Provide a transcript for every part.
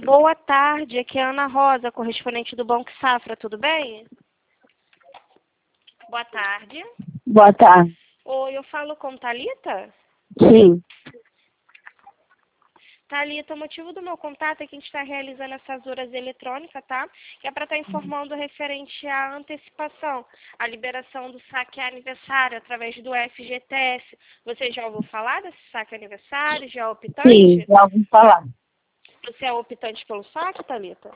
Boa tarde, aqui é a Ana Rosa, correspondente do Banco Safra, tudo bem? Boa tarde. Boa tarde. Oi, eu falo com Thalita? Sim. Thalita, o motivo do meu contato é que a gente está realizando essas horas eletrônicas, tá? Que é para estar informando referente à antecipação, a liberação do saque aniversário através do FGTS. Você já ouviu falar desse saque aniversário? Já é optante? Sim, já ouvi falar. Você é optante pelo saque, Thalita?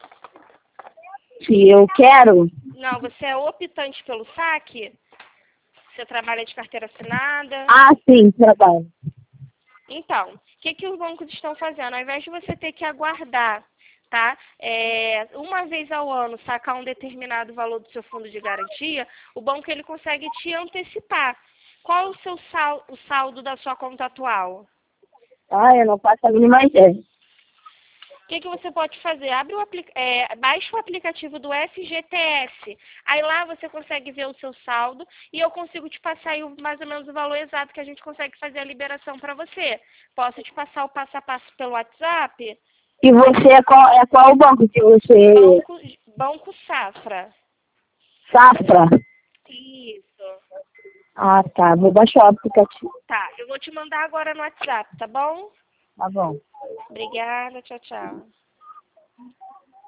Se eu quero, Não, você é optante pelo saque? Você trabalha de carteira assinada? sim, trabalho. Então, o que os bancos estão fazendo? Ao invés de você ter que aguardar, tá? Uma vez ao ano sacar um determinado valor do seu fundo de garantia, o banco ele consegue te antecipar. Qual o seu o saldo da sua conta atual? Eu não faço a mínima ideia. O que você pode fazer? Baixa o aplicativo do FGTS. Aí lá você consegue ver o seu saldo e eu consigo te passar aí mais ou menos o valor exato que a gente consegue fazer a liberação para você. Posso te passar o passo a passo pelo WhatsApp? E você é qual banco que você... Banco Safra. Safra? Isso. Tá. Vou baixar o aplicativo. Tá, eu vou te mandar agora no WhatsApp, tá bom? Tá bom. Obrigada, tchau, tchau.